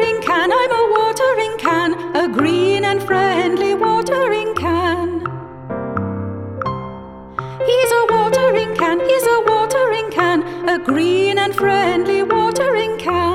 watering can, I'm a watering can, a green and friendly watering can. He's a watering can, he's a watering can, a green and friendly watering can.